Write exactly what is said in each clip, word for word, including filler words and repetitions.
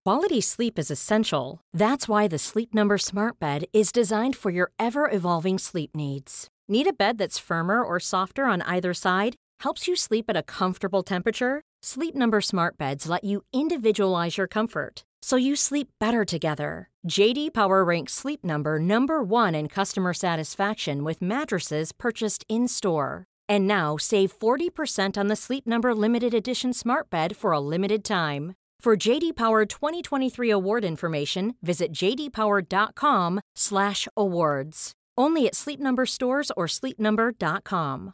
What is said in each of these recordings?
Quality sleep is essential. That's why the Sleep Number Smart Bed is designed for your ever-evolving sleep needs. Need a bed that's firmer or softer on either side? Helps you sleep at a comfortable temperature? Sleep Number Smart Beds let you individualize your comfort, so you sleep better together. J D Power ranks Sleep Number number one in customer satisfaction with mattresses purchased in-store. And now save forty percent on the Sleep Number Limited Edition Smart Bed for a limited time. For J D Power twenty twenty-three award information, visit j d power dot com slash awards. Only at Sleep Number stores or sleep number dot com.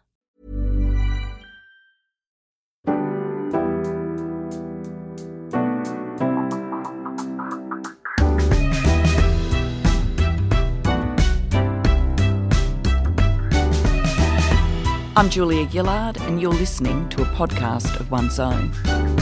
I'm Julia Gillard, and you're listening to a podcast of One's Own.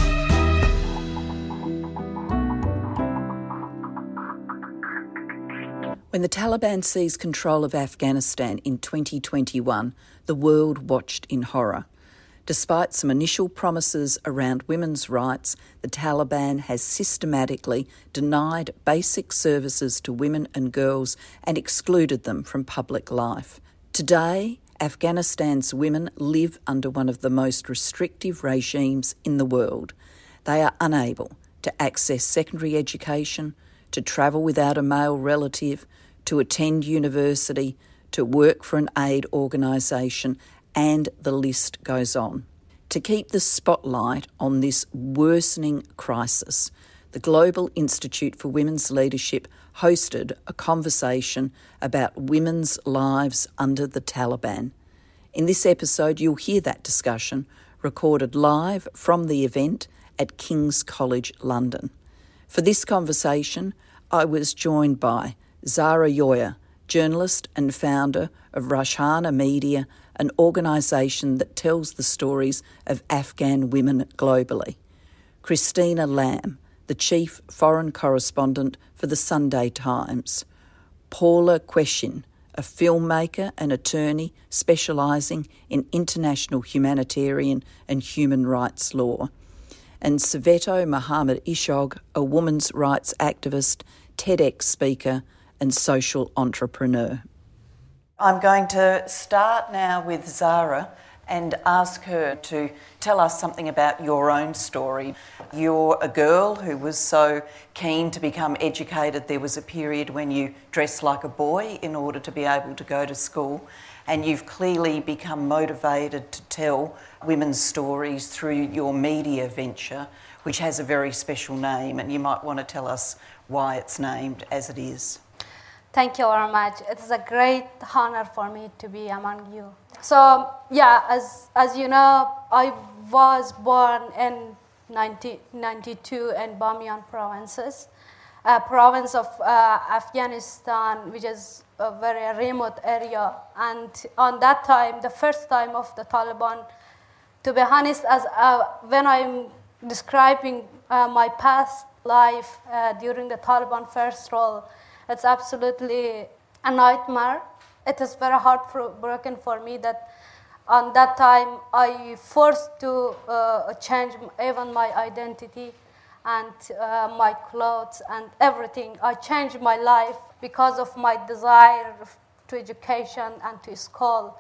When the Taliban seized control of Afghanistan in twenty twenty-one, the world watched in horror. Despite some initial promises around women's rights, the Taliban has systematically denied basic services to women and girls and excluded them from public life. Today, Afghanistan's women live under one of the most restrictive regimes in the world. They are unable to access secondary education, to travel without a male relative, to attend university, to work for an aid organisation, and the list goes on. To keep the spotlight on this worsening crisis, the Global Institute for Women's Leadership hosted a conversation about women's lives under the Taliban. In this episode, you'll hear that discussion recorded live from the event at King's College London. For this conversation, I was joined by Zahra Joya, journalist and founder of Rashana Media, an organisation that tells the stories of Afghan women globally; Christina Lamb, the chief foreign correspondent for the Sunday Times; Paula Queshin, a filmmaker and attorney specialising in international humanitarian and human rights law; and Soveto Mohammed Ishog, a women's rights activist, TEDx speaker and social entrepreneur. I'm going to start now with Zahra and ask her to tell us something about your own story. You're a girl who was so keen to become educated. There was a period when you dressed like a boy in order to be able to go to school, and you've clearly become motivated to tell women's stories through your media venture, which has a very special name, and you might want to tell us why it's named as it is. Thank you very much. It is a great honor for me to be among you. So, yeah, as as you know, I was born in nineteen ninety-two in Bamiyan provinces, a province of uh, Afghanistan, which is a very remote area. And on that time, the first time of the Taliban, to be honest, as uh, when I'm describing uh, my past life uh, during the Taliban first role, it's absolutely a nightmare. It is very heartbroken for me that on that time I forced to uh, change even my identity and uh, my clothes and everything. I changed my life because of my desire to education and to school.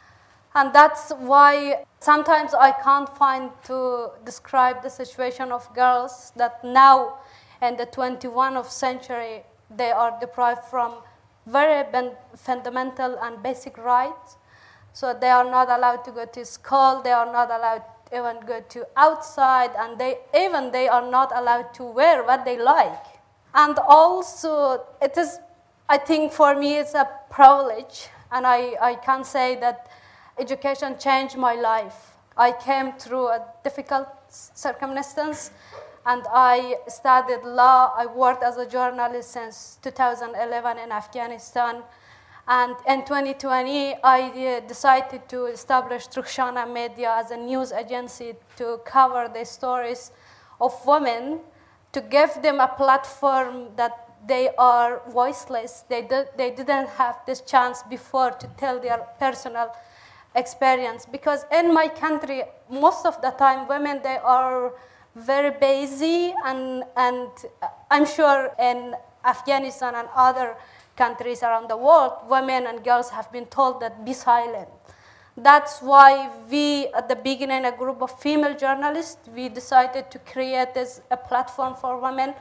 And that's why sometimes I can't find to describe the situation of girls that now in the twenty-first century they are deprived from very fundamental and basic rights. So they are not allowed to go to school, they are not allowed to even go to outside, and they even they are not allowed to wear what they like. And also, it is, I think for me, it's a privilege, and I, I can say that education changed my life. I came through a difficult circumstance, and I studied law. I worked as a journalist since two thousand eleven in Afghanistan. And in twenty twenty, I decided to establish Rashana Media as a news agency to cover the stories of women, to give them a platform that they are voiceless. They, do, they didn't have this chance before to tell their personal experience. Because in my country, most of the time, women, they are very busy, and, and I'm sure in Afghanistan and other countries around the world, women and girls have been told that be silent. That's why we, at the beginning, a group of female journalists, we decided to create this a platform for women.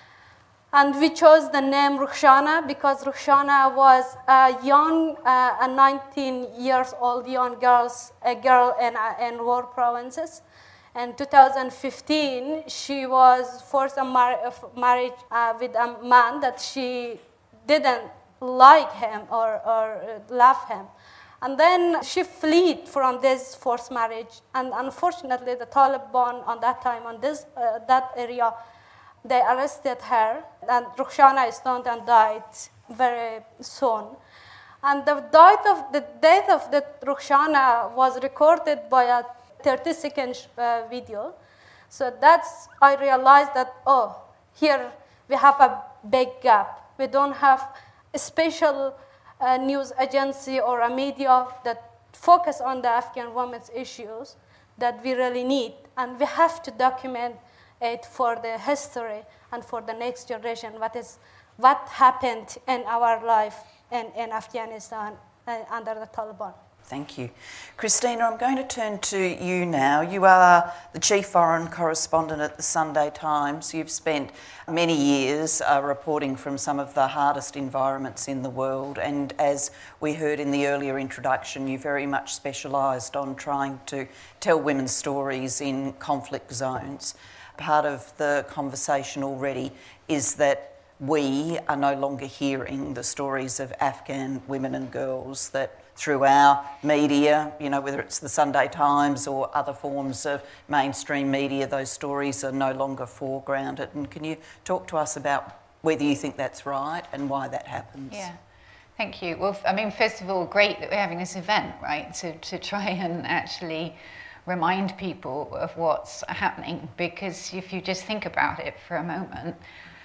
And we chose the name Rukhshana because Rukhshana was a young, uh, a nineteen years old young girls, a girl in, uh, in war provinces. In two thousand fifteen, she was forced a mar marriage uh, with a man that she didn't like him or, or love him. And then she fled from this forced marriage. And unfortunately, the Taliban on that time, on this, uh, that area, they arrested her. And Rukhshana stoned and died very soon. And the death of the, death of the Rukhshana was recorded by a thirty second uh, video. So that's, I realized that, oh, here we have a big gap. We don't have a special uh, news agency or a media that focus on the Afghan women's issues that we really need. And we have to document it for the history and for the next generation, what is what happened in our life in, in Afghanistan uh, under the Taliban. Thank you. Christina, I'm going to turn to you now. You are the chief foreign correspondent at the Sunday Times. You've spent many years uh, reporting from some of the hardest environments in the world, and as we heard in the earlier introduction, you very much specialised on trying to tell women's stories in conflict zones. Part of the conversation already is that we are no longer hearing the stories of Afghan women and girls, that through our media, you know, whether it's the Sunday Times or other forms of mainstream media, those stories are no longer foregrounded. And can you talk to us about whether you think that's right and why that happens? Yeah, thank you. Well, I mean, first of all, great that we're having this event, right, to, to try and actually remind people of what's happening, because if you just think about it for a moment,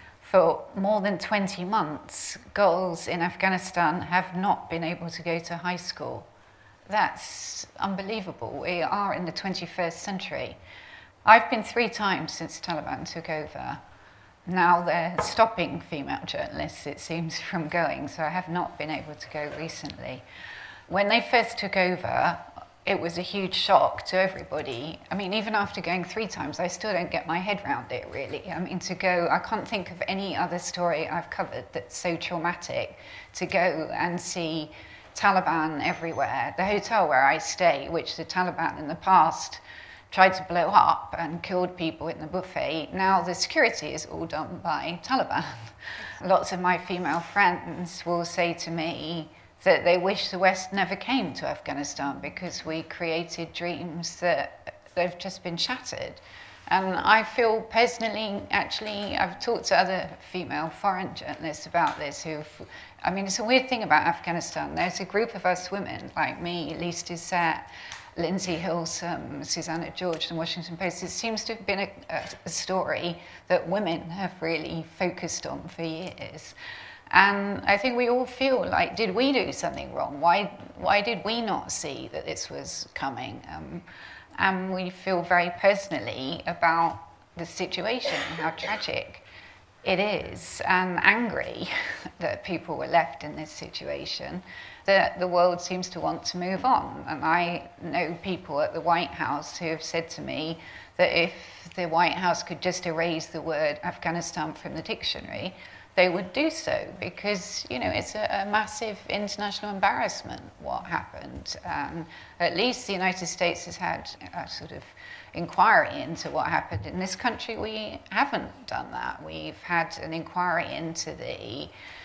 for more than twenty months, girls in Afghanistan have not been able to go to high school. That's unbelievable. We are in the twenty-first century. I've been three times since Taliban took over. Now they're stopping female journalists, it seems, from going, so I have not been able to go recently. When they first took over, it was a huge shock to everybody. I mean, even after going three times, I still don't get my head around it, really. I mean, to go, I can't think of any other story I've covered that's so traumatic, to go and see Taliban everywhere. The hotel where I stay, which the Taliban in the past tried to blow up and killed people in the buffet, now the security is all done by Taliban. Lots of my female friends will say to me that they wish the West never came to Afghanistan because we created dreams that they've just been shattered. And I feel personally, actually, I've talked to other female foreign journalists about this who've, I mean, it's a weird thing about Afghanistan. There's a group of us women, like me, Lise Doucet, Lindsay Hilsum, Susanna George, the Washington Post. It seems to have been a, a, a story that women have really focused on for years. And I think we all feel like, did we do something wrong? Why, why did we not see that this was coming? Um, and we feel very personally about the situation, how tragic it is, and angry that people were left in this situation, that the world seems to want to move on. And I know people at the White House who have said to me that if the White House could just erase the word Afghanistan from the dictionary, they would do so, because, you know, it's a, a massive international embarrassment what happened. Um, at least the United States has had a sort of inquiry into what happened. In this country, we haven't done that. We've had an inquiry into the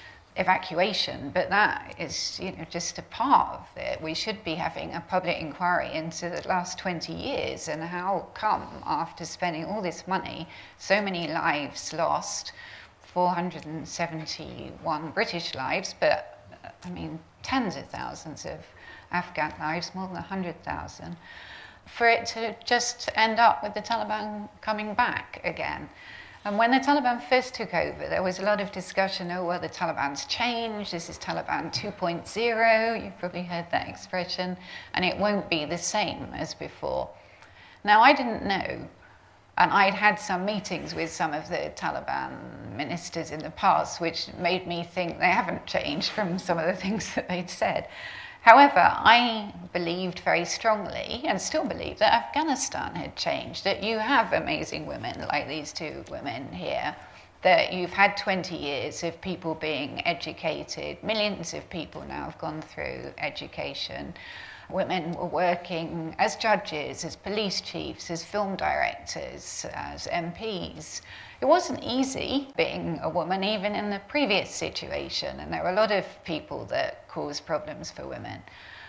evacuation, but that is, you know, just a part of it. We should be having a public inquiry into the last twenty years and how come, after spending all this money, so many lives lost, four hundred seventy-one British lives, but, I mean, tens of thousands of Afghan lives, more than one hundred thousand, for it to just end up with the Taliban coming back again. And when the Taliban first took over, there was a lot of discussion, oh, well, the Taliban's changed, this is Taliban two point oh, you've probably heard that expression, and it won't be the same as before. Now, I didn't know And I'd had some meetings with some of the Taliban ministers in the past, which made me think they haven't changed from some of the things that they'd said. However, I believed very strongly, and still believe, that Afghanistan had changed, that you have amazing women like these two women here, that you've had twenty years of people being educated. Millions of people now have gone through education. Women were working as judges, as police chiefs, as film directors, as M Ps. It wasn't easy being a woman, even in the previous situation, and there were a lot of people that caused problems for women.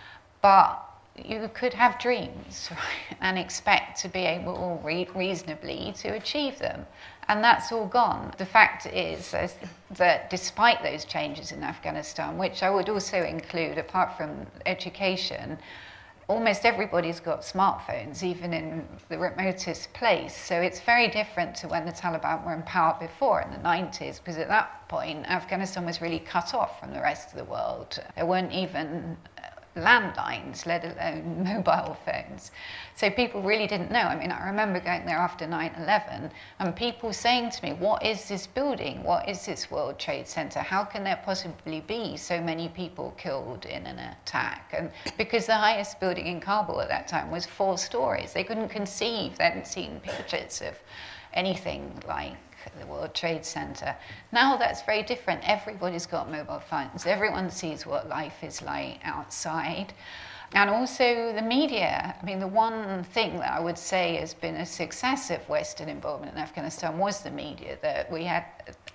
But you could have dreams, right, and expect to be able re- reasonably to achieve them. And that's all gone. The fact is that despite those changes in Afghanistan, which I would also include, apart from education, almost everybody's got smartphones, even in the remotest place. So it's very different to when the Taliban were in power before in the nineties, because at that point, Afghanistan was really cut off from the rest of the world. There weren't even landlines, let alone mobile phones. So people really didn't know. I mean, I remember going there after nine eleven and people saying to me, what is this building? What is this World Trade Center? How can there possibly be so many people killed in an attack? And because the highest building in Kabul at that time was four stories, they couldn't conceive, they hadn't seen pictures of anything like the World Trade Center. Now that's very different. Everybody's got mobile phones. Everyone sees what life is like outside. And also the media. I mean, the one thing that I would say has been a success of Western involvement in Afghanistan was the media, that we had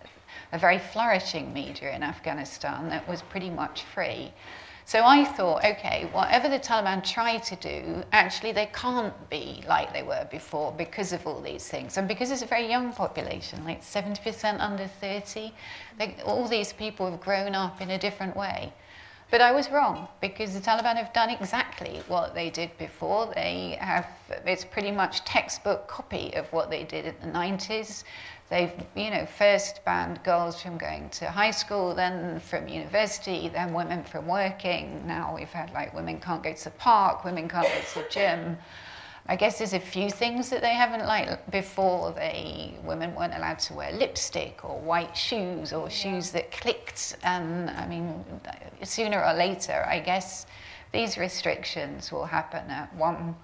a very flourishing media in Afghanistan that was pretty much free. So I thought, okay, whatever the Taliban try to do, actually they can't be like they were before because of all these things. And because it's a very young population, like seventy percent under thirty, they, all these people have grown up in a different way. But I was wrong, because the Taliban have done exactly what they did before. They have, it's pretty much textbook copy of what they did in the nineties. They've, you know, first banned girls from going to high school, then from university, then women from working. Now we've had, like, women can't go to the park, women can't go to the gym. I guess there's a few things that they haven't liked. Before, they women weren't allowed to wear lipstick or white shoes or shoes that clicked. And I mean, sooner or later, I guess these restrictions will happen. Uh, one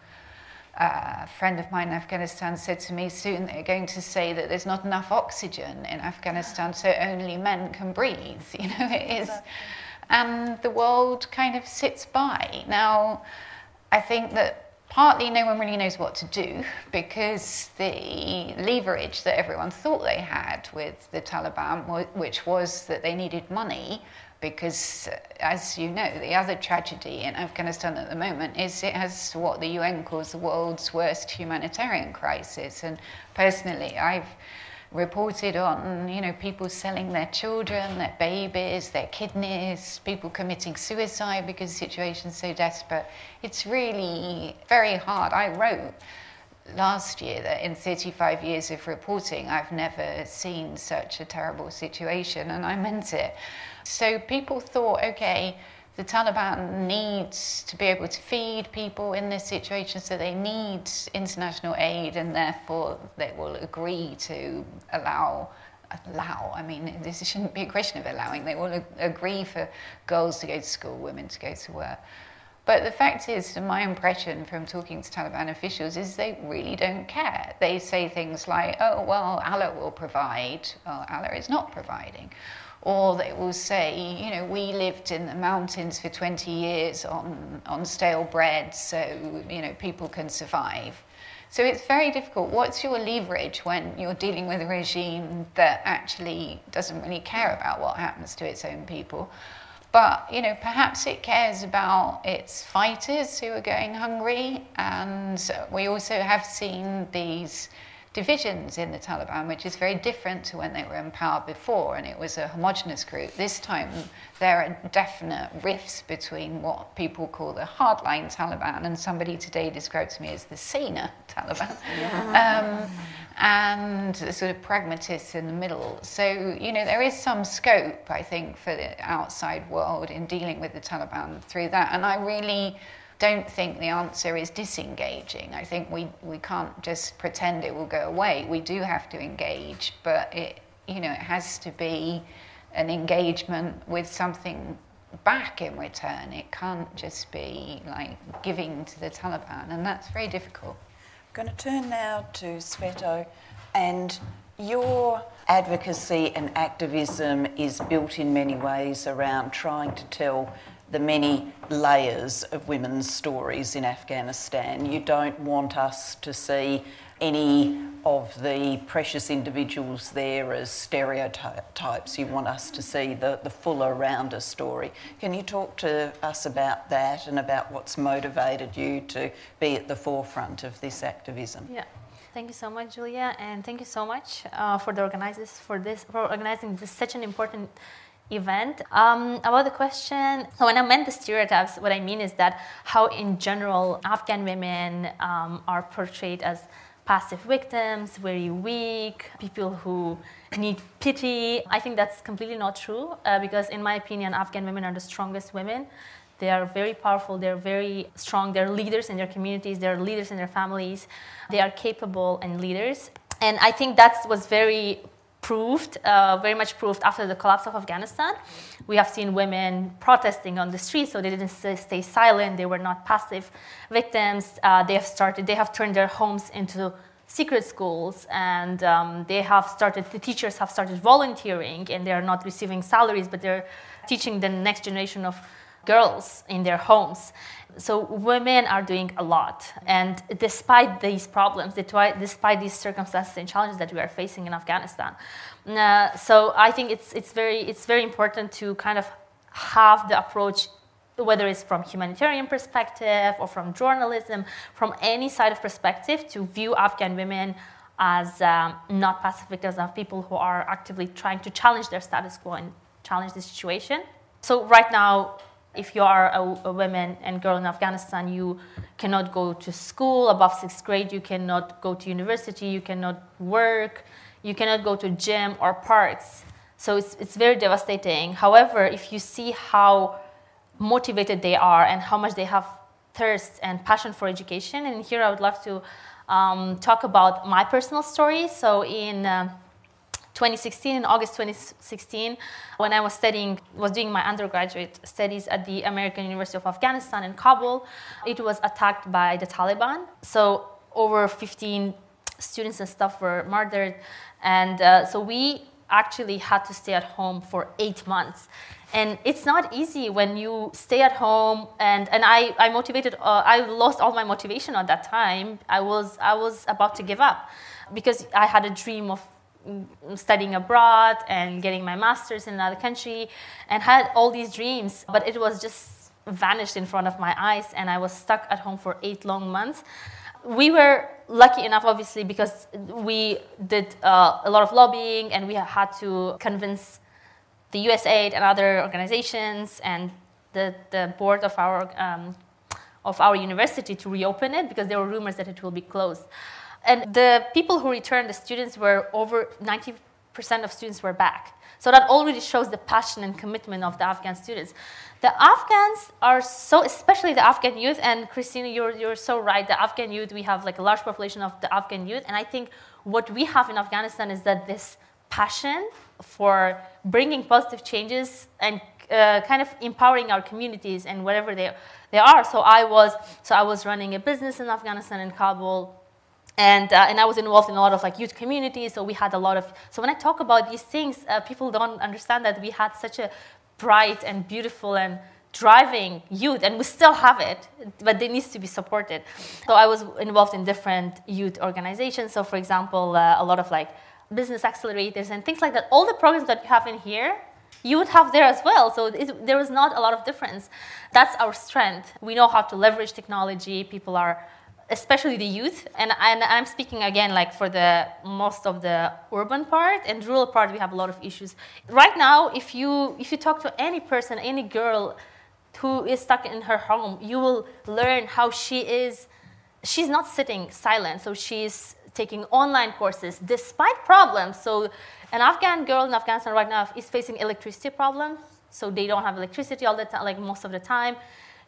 uh, friend of mine in Afghanistan said to me, soon they're going to say that there's not enough oxygen in Afghanistan, so only men can breathe. You know, it is. And the world kind of sits by. Now, I think that partly no one really knows what to do, because the leverage that everyone thought they had with the Taliban, which was that they needed money, because, as you know, the other tragedy in Afghanistan at the moment is it has what the U N calls the world's worst humanitarian crisis. And personally, I've reported on, you know, people selling their children, their babies, their kidneys, people committing suicide because the situation's so desperate. It's really very hard. I wrote last year that in thirty-five years of reporting, I've never seen such a terrible situation, and I meant it. So people thought, okay, the Taliban needs to be able to feed people in this situation, so they need international aid, and therefore they will agree to allow, allow, I mean, this shouldn't be a question of allowing, they will agree for girls to go to school, women to go to work. But the fact is, my impression from talking to Taliban officials is they really don't care. They say things like, oh, well, Allah will provide. Well, Allah is not providing. Or they will say, you know, we lived in the mountains for twenty years on, on stale bread, so, you know, people can survive. So it's very difficult. What's your leverage when you're dealing with a regime that actually doesn't really care about what happens to its own people? But, you know, perhaps it cares about its fighters who are going hungry. And we also have seen these divisions in the Taliban, which is very different to when they were in power before, and it was a homogenous group. This time, there are definite rifts between what people call the hardline Taliban, and somebody today described to me as the saner Taliban, yeah. um, and the sort of pragmatists in the middle. So, you know, there is some scope, I think, for the outside world in dealing with the Taliban through that, and I really don't think the answer is disengaging. I think we, we can't just pretend it will go away. We do have to engage, but it, you know, it has to be an engagement with something back in return. It can't just be like giving to the Taliban, and that's very difficult. I'm going to turn now to Sveto, and your advocacy and activism is built in many ways around trying to tell the many layers of women's stories in Afghanistan. You don't want us to see any of the precious individuals there as stereotypes. You want us to see the, the fuller, rounder story. Can you talk to us about that and about what's motivated you to be at the forefront of this activism? Yeah. Thank you so much, Julia, and thank you so much uh, for the organizers for this for organizing this such an important event. Um, about the question, so when I meant the stereotypes, what I mean is that how in general Afghan women um, are portrayed as passive victims, very weak, people who need pity. I think that's completely not true uh, because in my opinion, Afghan women are the strongest women. They are very powerful, they're very strong, they're leaders in their communities, they're leaders in their families, they are capable and leaders. And I think that was very proved, uh, very much proved after the collapse of Afghanistan. We have seen women protesting on the streets, so they didn't stay silent, they were not passive victims. Uh, they have started, they have turned their homes into secret schools, and um, they have started, the teachers have started volunteering, and they are not receiving salaries, but they're teaching the next generation of girls in their homes. So women are doing a lot, and despite these problems, despite these circumstances and challenges that we are facing in Afghanistan, uh, so I think it's it's very it's very important to kind of have the approach, whether it's from humanitarian perspective or from journalism, from any side of perspective, to view Afghan women as um, not passive victims, of people who are actively trying to challenge their status quo and challenge the situation. So right now, if you are a, a woman and girl in Afghanistan, you cannot go to school above sixth grade, you cannot go to university, you cannot work, you cannot go to gym or parks. So it's, it's very devastating. However, if you see how motivated they are and how much they have thirst and passion for education, and here I would love to um, talk about my personal story. So in um, twenty sixteen, in August twenty sixteen, when I was studying, was doing my undergraduate studies at the American University of Afghanistan in Kabul, it was attacked by the Taliban. So over fifteen students and staff were murdered, and uh, so we actually had to stay at home for eight months. And it's not easy when you stay at home, and, and I, I motivated, uh, I lost all my motivation at that time. I was, I was about to give up because I had a dream of studying abroad and getting my master's in another country, and had all these dreams, but it was just vanished in front of my eyes, and I was stuck at home for eight long months. We were lucky enough, obviously, because we did uh, a lot of lobbying, and we had to convince the U S A I D and other organizations and the, the board of our um, of our university to reopen it, because there were rumors that it will be closed. And the people who returned, the students, were over ninety percent of students were back. So that already shows the passion and commitment of the Afghan students. The Afghans are so, especially the Afghan youth, and Christina, you're, you're so right, the Afghan youth, we have like a large population of the Afghan youth, and I think what we have in Afghanistan is that this passion for bringing positive changes and uh, kind of empowering our communities and wherever they, they are. So I was, so I was running a business in Afghanistan, in Kabul, And, uh, and I was involved in a lot of like youth communities, so we had a lot of, so when I talk about these things, uh, people don't understand that we had such a bright and beautiful and driving youth, and we still have it, but it needs to be supported. So I was involved in different youth organizations, so for example, uh, a lot of like business accelerators and things like that. All the programs that you have in here, you would have there as well, so it, there was not a lot of difference. That's our strength. We know how to leverage technology. People are, especially the youth, and, and I'm speaking again like for the most of the urban part, and rural part we have a lot of issues. Right now, if you if you talk to any person, any girl who is stuck in her home, you will learn how she is, she's not sitting silent, so she's taking online courses despite problems. So an Afghan girl in Afghanistan right now is facing electricity problems, so they don't have electricity all the time, like most of the time.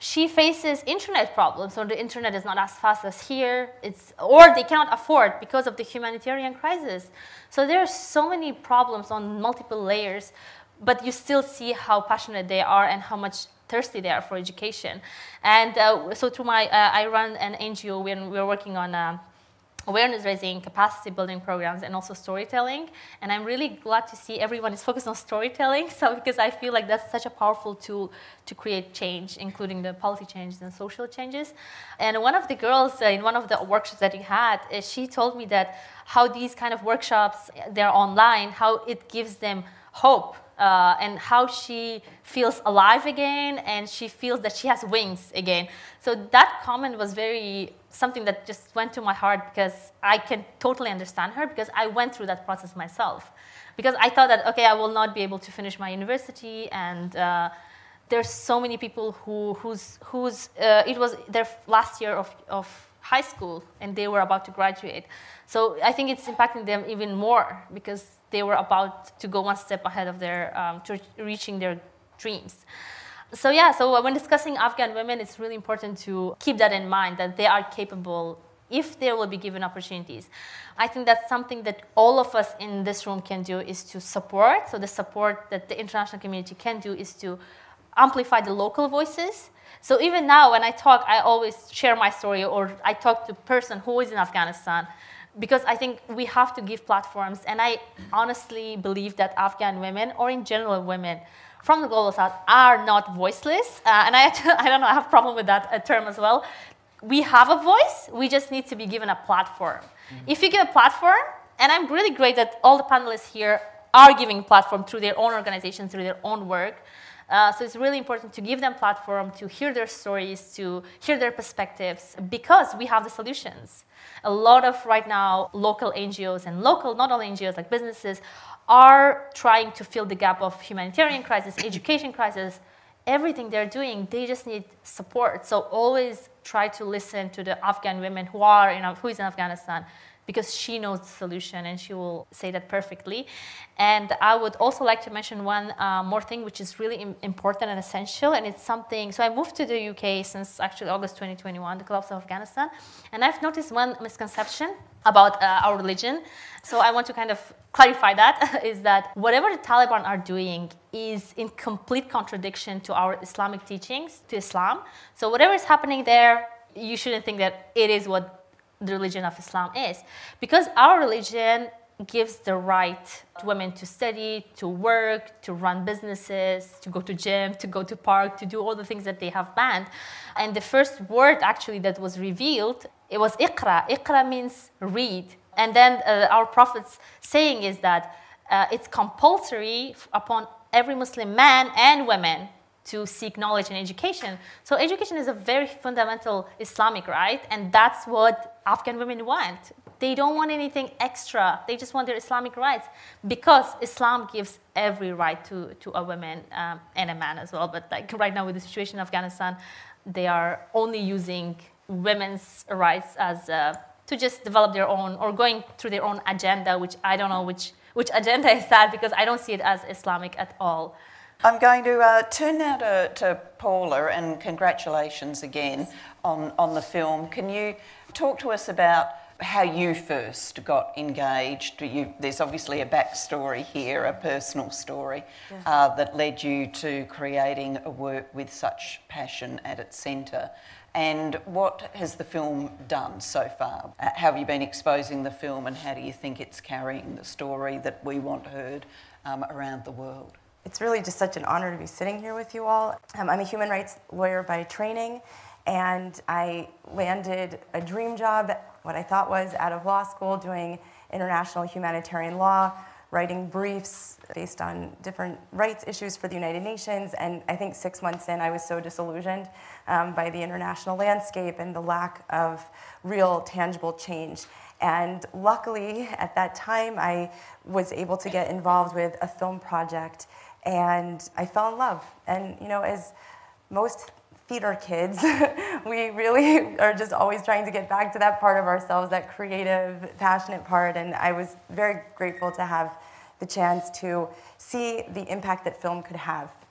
she faces internet problems, or the internet is not as fast as here, it's, or they cannot afford because of the humanitarian crisis. So there are so many problems on multiple layers, but you still see how passionate they are and how much thirsty they are for education. And uh, so through my, uh, I run an N G O when we're working on uh, awareness raising, capacity building programs, and also storytelling. And I'm really glad to see everyone is focused on storytelling, so because I feel like that's such a powerful tool to create change, including the policy changes and social changes. And one of the girls uh, in one of the workshops that we had, uh, she told me that how these kind of workshops, they're online, how it gives them hope. Uh, and how she feels alive again, and she feels that she has wings again. So that comment was very, something that just went to my heart, because I can totally understand her, because I went through that process myself. Because I thought that, okay, I will not be able to finish my university, and uh, there's so many people who, whose, whose uh, it was their last year of, of high school, and they were about to graduate. So I think it's impacting them even more, because they were about to go one step ahead of their, um, to reaching their dreams. So yeah, so when discussing Afghan women, it's really important to keep that in mind, that they are capable if they will be given opportunities. I think that's something that all of us in this room can do, is to support. So the support that the international community can do is to amplify the local voices. So even now when I talk, I always share my story, or I talk to a person who is in Afghanistan, because I think we have to give platforms. And I honestly believe that Afghan women, or in general women from the Global South, are not voiceless. Uh, and I, I don't know, I have a problem with that uh, term as well. We have a voice, we just need to be given a platform. Mm-hmm. If you give a platform, and I'm really great that all the panelists here are giving a platform through their own organization, through their own work. Uh, so it's really important to give them platform, to hear their stories, to hear their perspectives, because we have the solutions. A lot of right now local N G Os and local, not only N G Os, like businesses, are trying to fill the gap of humanitarian crisis, education crisis, everything they're doing, they just need support. So always try to listen to the Afghan women who are in, who is in Afghanistan, because she knows the solution and she will say that perfectly. And I would also like to mention one uh, more thing, which is really im- important and essential, and it's something, so I moved to the U K since actually August twenty twenty-one, the collapse of Afghanistan, and I've noticed one misconception about uh, our religion. So I want to kind of clarify that, is that whatever the Taliban are doing is in complete contradiction to our Islamic teachings, to Islam. So whatever is happening there, you shouldn't think that it is what the religion of Islam is, because our religion gives the right to women to study, to work, to run businesses, to go to gym, to go to park, to do all the things that they have banned. And the first word actually that was revealed, it was Iqra. Iqra means read. And then uh, our Prophet's saying is that uh, it's compulsory upon every Muslim man and women to seek knowledge and education. So education is a very fundamental Islamic right, and that's what Afghan women want. They don't want anything extra. They just want their Islamic rights, because Islam gives every right to, to a woman um, and a man as well. But like right now with the situation in Afghanistan, they are only using women's rights as uh, to just develop their own, or going through their own agenda, which I don't know which, which agenda is that, because I don't see it as Islamic at all. I'm going to uh, turn now to, to Paula, and congratulations again on, on the film. Can you talk to us about how you first got engaged? You, there's obviously a backstory here, a personal story, yeah. uh, that led you to creating a work with such passion at its centre. And what has the film done so far? How have you been exposing the film, and how do you think it's carrying the story that we want heard um, around the world? It's really just such an honor to be sitting here with you all. Um, I'm a human rights lawyer by training, and I landed a dream job, what I thought was out of law school, doing international humanitarian law, writing briefs based on different rights issues for the United Nations. And I think six months in, I was so disillusioned um, by the international landscape and the lack of real tangible change. And luckily, at that time, I was able to get involved with a film project, and I fell in love. And, you know, as most theater kids, we really are just always trying to get back to that part of ourselves, that creative, passionate part. And I was very grateful to have the chance to see the impact that film could have.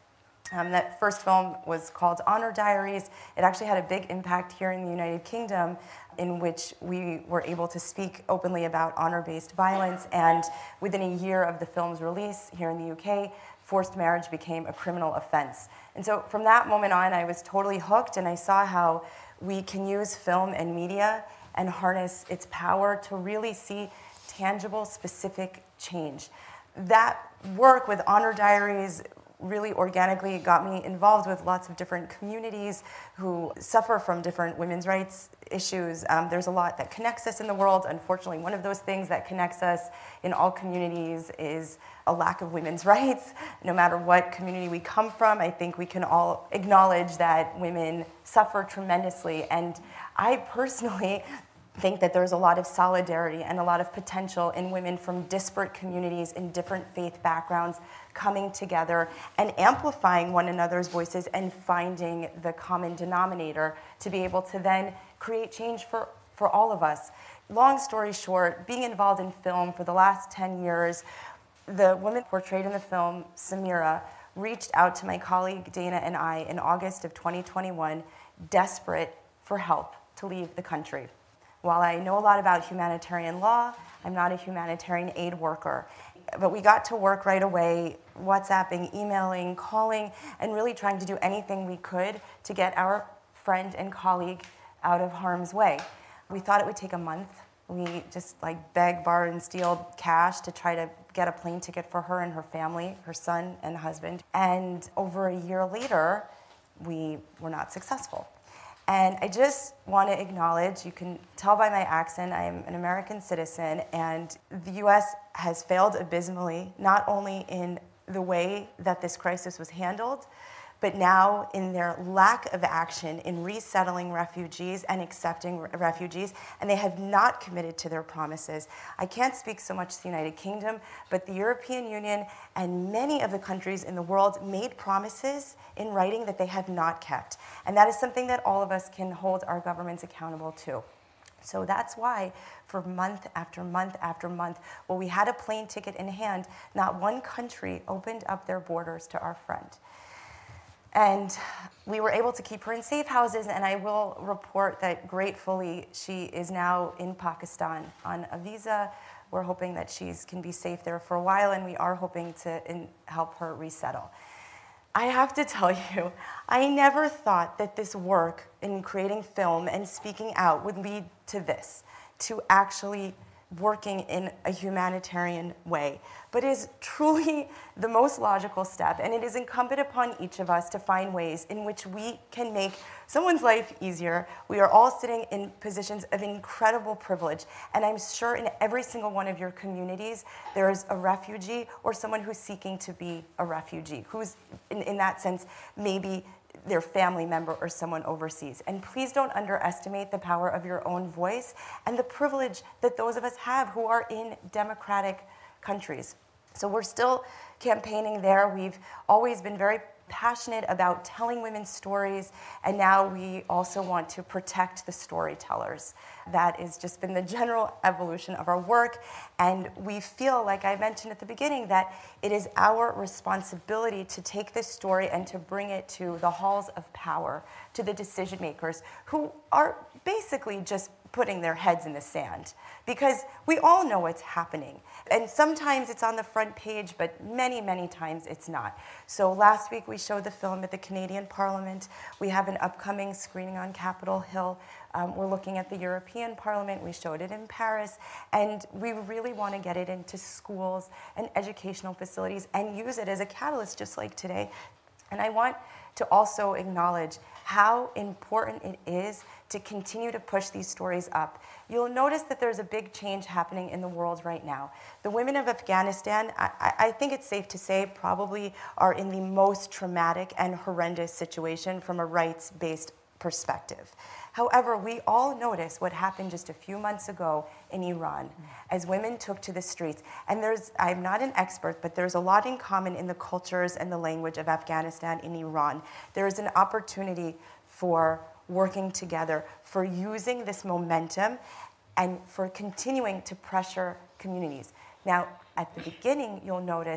Um, that first film was called Honor Diaries. It actually had a big impact here in the United Kingdom, in which we were able to speak openly about honor-based violence, and within a year of the film's release here in the U K, forced marriage became a criminal offense. And so from that moment on, I was totally hooked, and I saw how we can use film and media and harness its power to really see tangible, specific change. That work with Honor Diaries really organically got me involved with lots of different communities who suffer from different women's rights issues. Um, there's a lot that connects us in the world. Unfortunately, one of those things that connects us in all communities is a lack of women's rights. No matter what community we come from, I think we can all acknowledge that women suffer tremendously. And I personally think that there's a lot of solidarity and a lot of potential in women from disparate communities in different faith backgrounds coming together and amplifying one another's voices and finding the common denominator to be able to then create change for, for all of us. Long story short, being involved in film for the last ten years, the woman portrayed in the film, Samira, reached out to my colleague Dana and I in August of twenty twenty-one, desperate for help to leave the country. While I know a lot about humanitarian law, I'm not a humanitarian aid worker. But we got to work right away, WhatsApping, emailing, calling, and really trying to do anything we could to get our friend and colleague out of harm's way. We thought it would take a month. We just like begged, borrowed, and steal cash to try to get a plane ticket for her and her family, her son and husband. And over a year later, we were not successful. And I just want to acknowledge, you can tell by my accent, I am an American citizen, and the U S has failed abysmally, not only in the way that this crisis was handled, but now in their lack of action in resettling refugees and accepting re- refugees, and they have not committed to their promises. I can't speak so much to the United Kingdom, but the European Union and many of the countries in the world made promises in writing that they have not kept. And that is something that all of us can hold our governments accountable to. So that's why for month after month after month, while we had a plane ticket in hand, not one country opened up their borders to our friend. And we were able to keep her in safe houses, and I will report that gratefully she is now in Pakistan on a visa. We're hoping that she can be safe there for a while, and we are hoping to in, help her resettle. I have to tell you, I never thought that this work in creating film and speaking out would lead to this, to actually working in a humanitarian way, but is truly the most logical step, and it is incumbent upon each of us to find ways in which we can make someone's life easier. We are all sitting in positions of incredible privilege, and I'm sure in every single one of your communities there is a refugee or someone who's seeking to be a refugee, who's in, in that sense maybe their family member or someone overseas. And please don't underestimate the power of your own voice and the privilege that those of us have who are in democratic countries. So we're still campaigning there. We've always been very passionate about telling women's stories, and now we also want to protect the storytellers. That has just been the general evolution of our work, and we feel, like I mentioned at the beginning, that it is our responsibility to take this story and to bring it to the halls of power, to the decision makers who are basically just putting their heads in the sand, because we all know what's happening. And sometimes it's on the front page, but many, many times it's not. So last week we showed the film at the Canadian Parliament. We have an upcoming screening on Capitol Hill. Um, we're looking at the European Parliament. We showed it in Paris. And we really want to get it into schools and educational facilities and use it as a catalyst, just like today. And I want to also acknowledge how important it is to continue to push these stories up. You'll notice that there's a big change happening in the world right now. The women of Afghanistan, I, I think it's safe to say, probably are in the most traumatic and horrendous situation from a rights-based perspective. However, we all notice what happened just a few months ago in Iran as women took to the streets. And there's, I'm not an expert, but there's a lot in common in the cultures and the language of Afghanistan and Iran. There is an opportunity for working together, for using this momentum, and for continuing to pressure communities. Now, at the beginning, you'll notice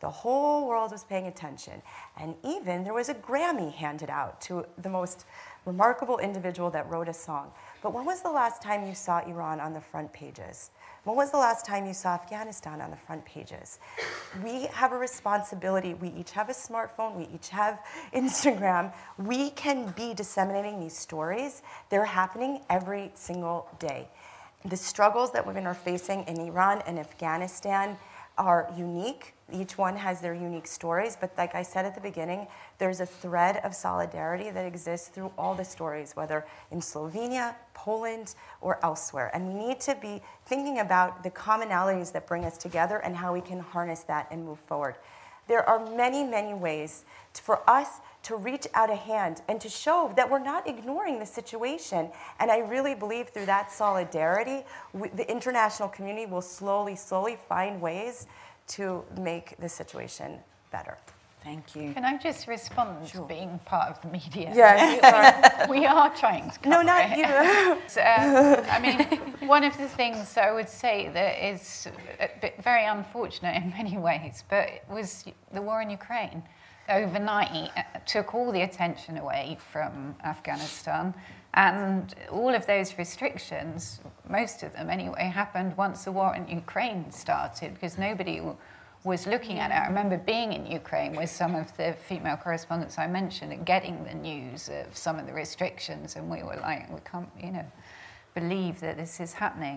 The whole world was paying attention. And even there was a Grammy handed out to the most remarkable individual that wrote a song. But when was the last time you saw Iran on the front pages? When was the last time you saw Afghanistan on the front pages? We have a responsibility. We each have a smartphone. We each have Instagram. We can be disseminating these stories. They're happening every single day. The struggles that women are facing in Iran and Afghanistan are unique. Each one has their unique stories, but like I said at the beginning, there's a thread of solidarity that exists through all the stories, whether in Slovenia, Poland, or elsewhere. And we need to be thinking about the commonalities that bring us together and how we can harness that and move forward. There are many, many ways to, for us to reach out a hand and to show that we're not ignoring the situation. And I really believe through that solidarity, we, the international community will slowly, slowly find ways to make the situation better. Thank you. Can I just respond Sure. to being part of the media? Yeah. we, are, we are trying to cover No, not it. you. So, um, I mean, one of the things I would say that is a bit very unfortunate in many ways, but it was the war in Ukraine. Overnight, it took all the attention away from Afghanistan, and all of those restrictions, most of them anyway, happened once the war in Ukraine started, because nobody was looking at it. I remember being in Ukraine with some of the female correspondents I mentioned and getting the news of some of the restrictions, and we were like, we can't, you know, believe that this is happening.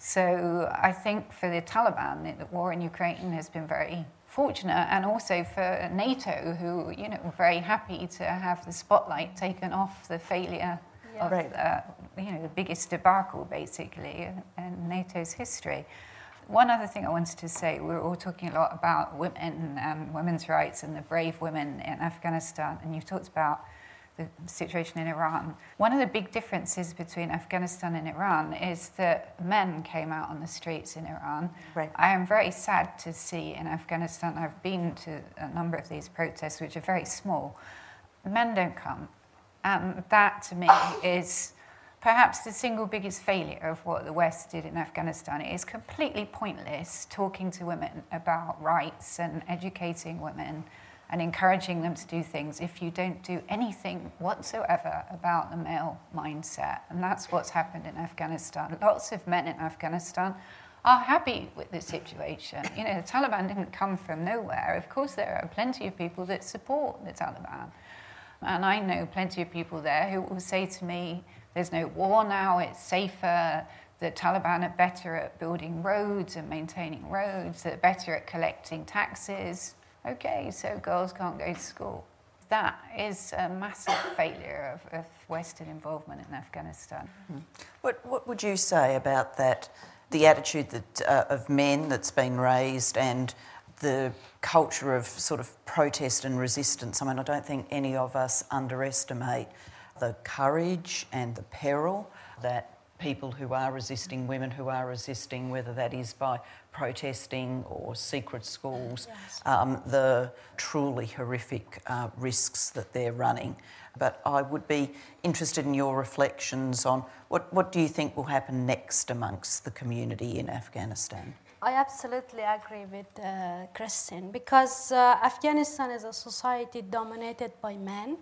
So I think for the Taliban, the war in Ukraine has been very fortunate, and also for NATO, who, you know, were very happy to have the spotlight taken off the failure Yeah. of, Right. uh, you know, the biggest debacle, basically, in NATO's history. One other thing I wanted to say, we were all talking a lot about women and women's rights and the brave women in Afghanistan, and you talked about the situation in Iran. One of the big differences between Afghanistan and Iran is that men came out on the streets in Iran. Right. I am very sad to see in Afghanistan, I've been to a number of these protests, which are very small. Men don't come. And that, to me, is perhaps the single biggest failure of what the West did in Afghanistan. It is completely pointless talking to women about rights and educating women and encouraging them to do things if you don't do anything whatsoever about the male mindset. And that's what's happened in Afghanistan. Lots of men in Afghanistan are happy with the situation. You know, the Taliban didn't come from nowhere. Of course, there are plenty of people that support the Taliban. And I know plenty of people there who will say to me, there's no war now, it's safer, the Taliban are better at building roads and maintaining roads, they're better at collecting taxes. Okay, so girls can't go to school. That is a massive failure of, of Western involvement in Afghanistan. Mm. What, what would you say about that, the attitude that, uh, of men that's been raised and the culture of sort of protest and resistance? I mean, I don't think any of us underestimate the courage and the peril that people who are resisting, women who are resisting, whether that is by protesting or secret schools, Yes. um, the truly horrific uh, risks that they're running. But I would be interested in your reflections on what, what do you think will happen next amongst the community in Afghanistan? I absolutely agree with uh, Christine, because uh, Afghanistan is a society dominated by men,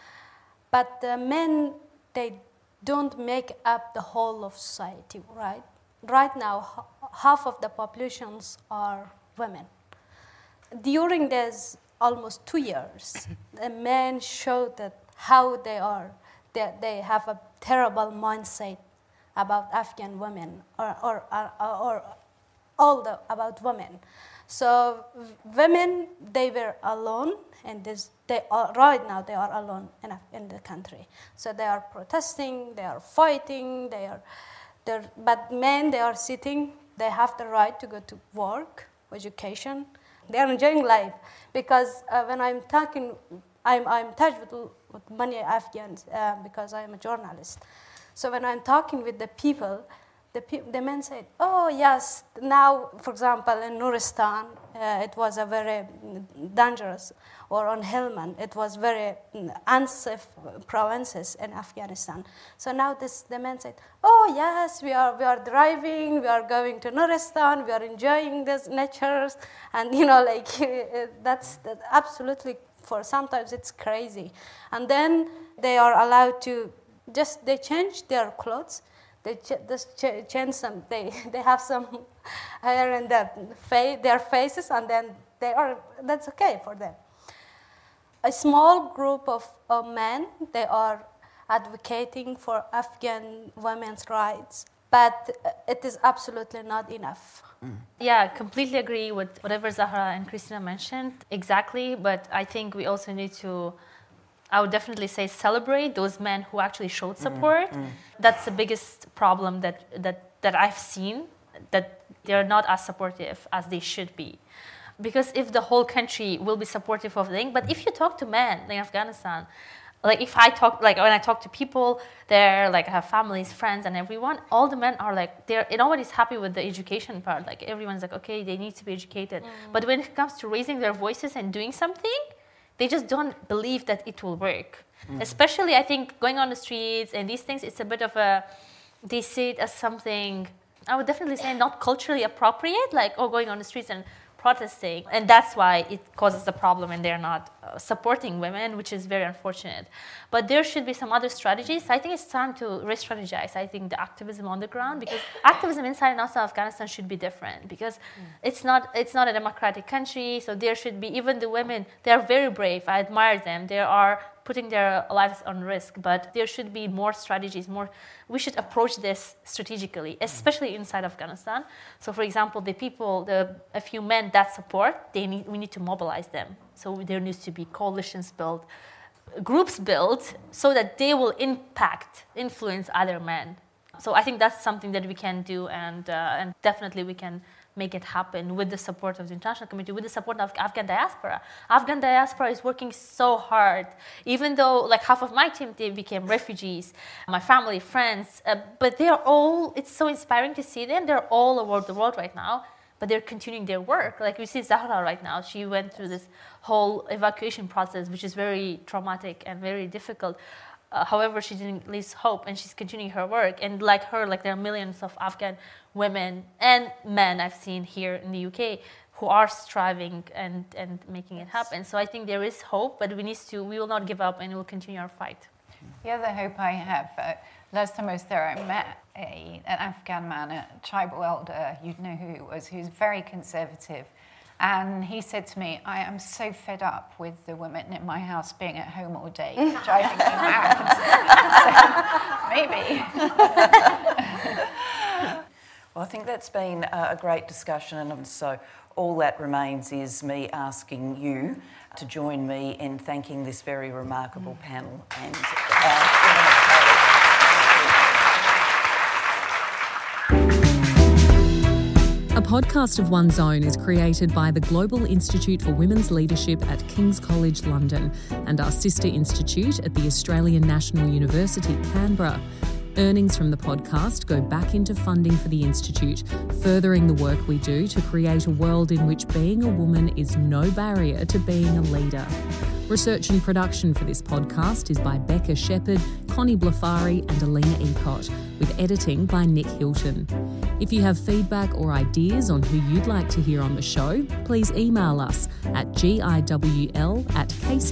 but the men, they don't make up the whole of society, right? Right now, h- half of the populations are women. During these almost two years, the men showed that how they are, they, they have a terrible mindset about Afghan women, or, or, or, or all the, about women. So v- women, they were alone, and this, they are, right now they are alone in, a- in the country. So they are protesting, they are fighting, they are, they're, but men, they are sitting, they have the right to go to work, education. They are enjoying life, because uh, when I'm talking, I'm, I'm touched with, with many Afghans uh, because I'm a journalist. So when I'm talking with the people, the, pe- the men said, oh, yes, now, for example, in Nuristan, uh, it was a very dangerous, or on Helmand, it was very unsafe provinces in Afghanistan. So now this, the men said, oh, yes, we are, we are driving, we are going to Nuristan, we are enjoying this nature, and, you know, like, that's, that's absolutely, for sometimes it's crazy. And then they are allowed to just, they change their clothes, they ch- just ch- change some, they, they have some hair in their, fa- their faces, and then they are, that's okay for them. A small group of, of men, they are advocating for Afghan women's rights, but it is absolutely not enough. Mm. Yeah, completely agree with whatever Zahra and Christina mentioned, exactly, but I think we also need to, I would definitely say, celebrate those men who actually showed support. Mm, mm. That's the biggest problem that, that, that I've seen, that they're not as supportive as they should be. Because if the whole country will be supportive of the thing, but if you talk to men in Afghanistan, like if I talk, like when I talk to people there, like I have families, friends, and everyone, all the men are like, they're, nobody's happy with the education part. Like everyone's like, okay, they need to be educated. Mm. But when it comes to raising their voices and doing something, they just don't believe that it will work. Mm. Especially, I think, going on the streets and these things, it's a bit of a, they see it as something, I would definitely say not culturally appropriate, like, oh, going on the streets and protesting. And that's why it causes the problem and they're not uh, supporting women, which is very unfortunate. But there should be some other strategies. I think it's time to re-strategize, I think, the activism on the ground, because activism inside and outside Afghanistan should be different, because mm. it's not it's not a democratic country, so there should be, even the women, they're very brave. I admire them. They are putting their lives on risk, but there should be more strategies, more, we should approach this strategically, especially inside Afghanistan. So for example, the people, the a few men that support, they need, we need to mobilize them. So there needs to be coalitions built, groups built, so that they will impact, influence other men. So I think that's something that we can do, and uh, and definitely we can make it happen with the support of the international community, with the support of Afghan diaspora. Afghan diaspora is working so hard, even though like half of my team, they became refugees, my family, friends, uh, but they're all, it's so inspiring to see them. They're all over the world right now, but they're continuing their work. Like we see Zahra right now, she went through this whole evacuation process, which is very traumatic and very difficult. Uh, however, she didn't lose hope, and she's continuing her work. And like her, like there are millions of Afghan women and men I've seen here in the U K who are striving and, and making it happen. So I think there is hope, but we need to, we will not give up, and we'll continue our fight. The other hope I have, uh, last time I was there, I met a, an Afghan man, a tribal elder, you'd know who he was, who's very conservative. And he said to me, I am so fed up with the women in my house being at home all day, driving me mad. So, maybe. Well, I think that's been a great discussion, and so all that remains is me asking you to join me in thanking this very remarkable panel. And uh, A podcast of One's Own is created by the Global Institute for Women's Leadership at King's College London and our sister institute at the Australian National University, Canberra. Earnings from the podcast go back into funding for the Institute, furthering the work we do to create a world in which being a woman is no barrier to being a leader. Research and production for this podcast is by Becca Shepherd, Connie Blafari and Alina Ecott, with editing by Nick Hilton. If you have feedback or ideas on who you'd like to hear on the show, please email us at giwl at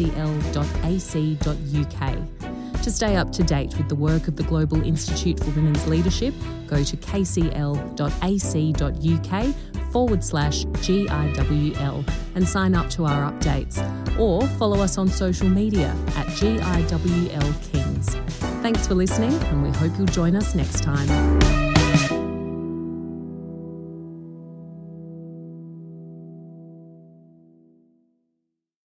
kcl.ac.uk. To stay up to date with the work of the Global Institute for Women's Leadership, go to kcl.ac.uk forward slash GIWL and sign up to our updates, or follow us on social media at G I W L Kings. Thanks for listening, and we hope you'll join us next time.